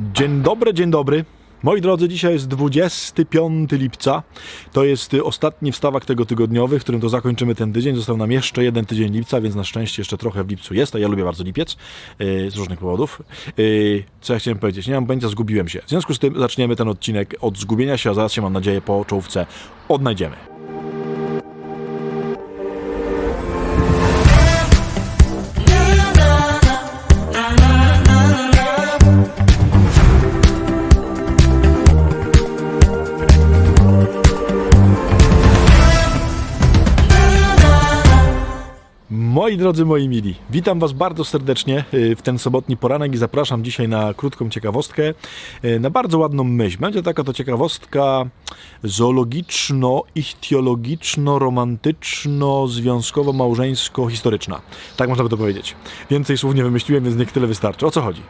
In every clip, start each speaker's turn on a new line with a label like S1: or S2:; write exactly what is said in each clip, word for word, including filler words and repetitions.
S1: Dzień dobry, dzień dobry. Moi drodzy, dzisiaj jest dwudziestego piątego lipca. To jest ostatni wstawak tego tygodniowy, w którym to zakończymy ten tydzień. Został nam jeszcze jeden tydzień lipca, więc na szczęście jeszcze trochę w lipcu jest, a ja lubię bardzo lipiec yy, z różnych powodów. Yy, co ja chciałem powiedzieć? Nie mam pojęcia, zgubiłem się. W związku z tym zaczniemy ten odcinek od zgubienia się, a zaraz się, mam nadzieję, po czołówce odnajdziemy. Moi drodzy, moi mili, witam Was bardzo serdecznie w ten sobotni poranek i zapraszam dzisiaj na krótką ciekawostkę, na bardzo ładną myśl. Będzie taka to ciekawostka zoologiczno-ichtiologiczno-romantyczno-związkowo-małżeńsko-historyczna. Tak można by to powiedzieć. Więcej słów nie wymyśliłem, więc niech tyle wystarczy. O co chodzi?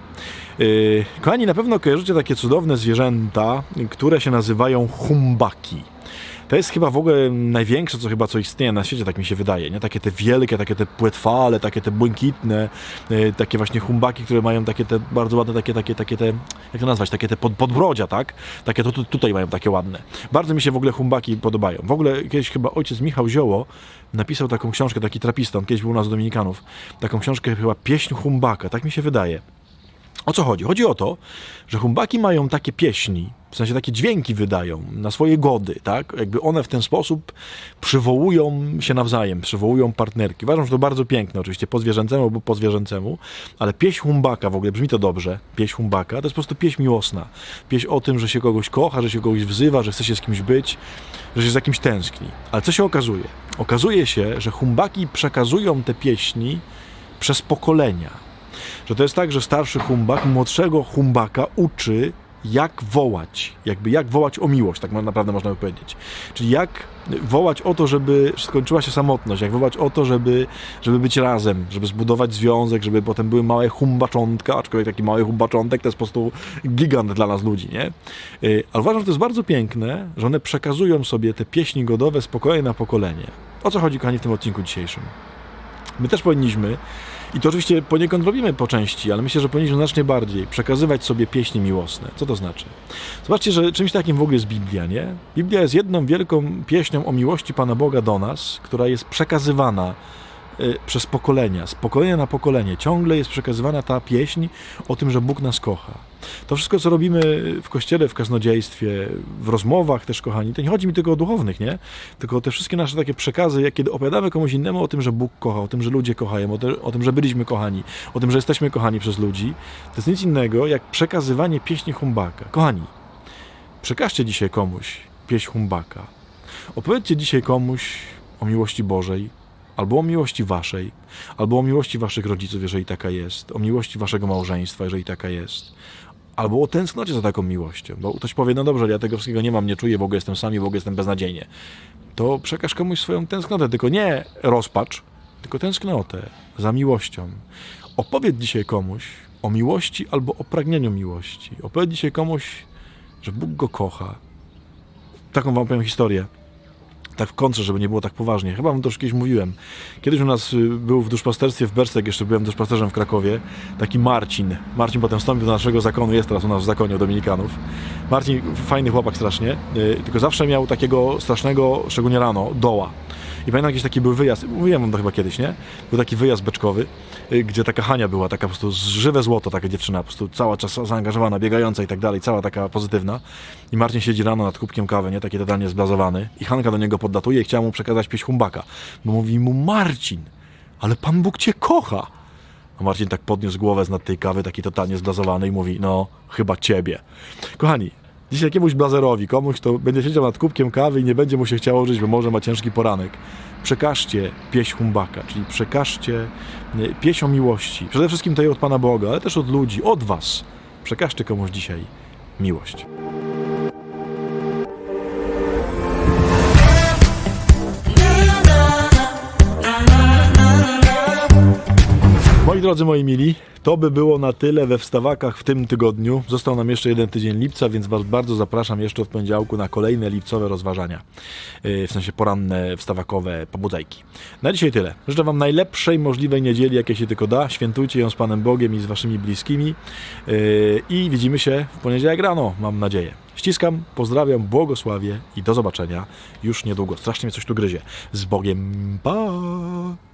S1: Kochani, na pewno kojarzycie takie cudowne zwierzęta, które się nazywają humbaki. To jest chyba w ogóle największe, co chyba co istnieje na świecie, tak mi się wydaje, nie? Takie te wielkie, takie te płetwale, takie te błękitne, yy, takie właśnie humbaki, które mają takie te bardzo ładne, takie, takie, takie te, jak to nazwać, takie te pod, podbrodzia, tak? Takie to tu, tutaj mają takie ładne. Bardzo mi się w ogóle humbaki podobają. W ogóle kiedyś chyba ojciec Michał Zioło napisał taką książkę, taki trapista, on kiedyś był u nas u Dominikanów, taką książkę chyba Pieśń humbaka, tak mi się wydaje. O co chodzi? Chodzi o to, że humbaki mają takie pieśni, w sensie takie dźwięki wydają na swoje gody, tak? Jakby one w ten sposób przywołują się nawzajem, przywołują partnerki. Uważam, że to bardzo piękne, oczywiście po zwierzęcemu albo po zwierzęcemu, ale pieśń humbaka, w ogóle brzmi to dobrze, pieśń humbaka, to jest po prostu pieśń miłosna. Pieśń o tym, że się kogoś kocha, że się kogoś wzywa, że chce się z kimś być, że się za kimś tęskni. Ale co się okazuje? Okazuje się, że humbaki przekazują te pieśni przez pokolenia. Że to jest tak, że starszy humbak młodszego humbaka uczy, jak wołać, jakby jak wołać o miłość, tak naprawdę można by powiedzieć. Czyli jak wołać o to, żeby skończyła się samotność, jak wołać o to, żeby, żeby być razem, żeby zbudować związek, żeby potem były małe humbaczątka, aczkolwiek taki mały humbaczątek to jest po prostu gigant dla nas ludzi, nie? Ale uważam, że to jest bardzo piękne, że one przekazują sobie te pieśni godowe z pokolenia na pokolenie. O co chodzi, kochani, w tym odcinku dzisiejszym? My też powinniśmy, i to oczywiście poniekąd robimy po części, ale myślę, że powinniśmy znacznie bardziej przekazywać sobie pieśni miłosne. Co to znaczy? Zobaczcie, że czymś takim w ogóle jest Biblia, nie? Biblia jest jedną wielką pieśnią o miłości Pana Boga do nas, która jest przekazywana y, przez pokolenia, z pokolenia na pokolenie. Ciągle jest przekazywana ta pieśń o tym, że Bóg nas kocha. To wszystko, co robimy w kościele, w kaznodziejstwie, w rozmowach też, kochani, to nie chodzi mi tylko o duchownych, nie? Tylko te wszystkie nasze takie przekazy, jak kiedy opowiadamy komuś innemu o tym, że Bóg kocha, o tym, że ludzie kochają, o, te, o tym, że byliśmy kochani, o tym, że jesteśmy kochani przez ludzi, to jest nic innego jak przekazywanie pieśni humbaka. Kochani, przekażcie dzisiaj komuś pieśń humbaka. Opowiedzcie dzisiaj komuś o miłości Bożej, albo o miłości waszej, albo o miłości waszych rodziców, jeżeli taka jest, o miłości waszego małżeństwa, jeżeli taka jest, albo o tęsknocie za taką miłością, bo ktoś powie, no dobrze, ja tego wszystkiego nie mam, nie czuję, w ogóle jestem sam i w ogóle jestem beznadziejnie. To przekaż komuś swoją tęsknotę, tylko nie rozpacz, tylko tęsknotę za miłością. Opowiedz dzisiaj komuś o miłości albo o pragnieniu miłości. Opowiedz dzisiaj komuś, że Bóg go kocha. Taką wam powiem historię. Tak w kontrze, żeby nie było tak poważnie. Chyba wam to już kiedyś mówiłem. Kiedyś u nas był w duszpasterstwie w Berce, jak jeszcze byłem duszpasterzem w Krakowie, taki Marcin. Marcin potem wstąpił do naszego zakonu, jest teraz u nas w zakonie u Dominikanów. Marcin, fajny chłopak strasznie, tylko zawsze miał takiego strasznego, szczególnie rano, doła. I pamiętam, jakiś taki był wyjazd, mówiłem wam to chyba kiedyś, nie? Był taki wyjazd beczkowy, gdzie taka Hania była, taka po prostu żywe złoto, taka dziewczyna, po prostu cała czas zaangażowana, biegająca i tak dalej, cała taka pozytywna. I Marcin siedzi rano nad kubkiem kawy, nie? Taki totalnie zblazowany. I Hanka do niego poddatuje i chciała mu przekazać pieśń humbaka. Bo mówi mu, Marcin, ale Pan Bóg cię kocha. A Marcin tak podniósł głowę z nad tej kawy, taki totalnie zblazowany i mówi, no, chyba ciebie. Kochani, dzisiaj jakiemuś blazerowi, komuś, kto będzie siedział nad kubkiem kawy i nie będzie mu się chciało żyć, bo może ma ciężki poranek, przekażcie pieśń humbaka, czyli przekażcie pieśń o miłości. Przede wszystkim tej od Pana Boga, ale też od ludzi, od was. Przekażcie komuś dzisiaj miłość. Moi drodzy, moi mili, to by było na tyle we wstawakach w tym tygodniu. Został nam jeszcze jeden tydzień lipca, więc Was bardzo zapraszam jeszcze w poniedziałku na kolejne lipcowe rozważania. W sensie poranne, wstawakowe pobudzajki. Na dzisiaj tyle. Życzę Wam najlepszej możliwej niedzieli, jakie się tylko da. Świętujcie ją z Panem Bogiem i z Waszymi bliskimi. I widzimy się w poniedziałek rano, mam nadzieję. Ściskam, pozdrawiam, błogosławię i do zobaczenia już niedługo. Strasznie mnie coś tu gryzie. Z Bogiem, pa!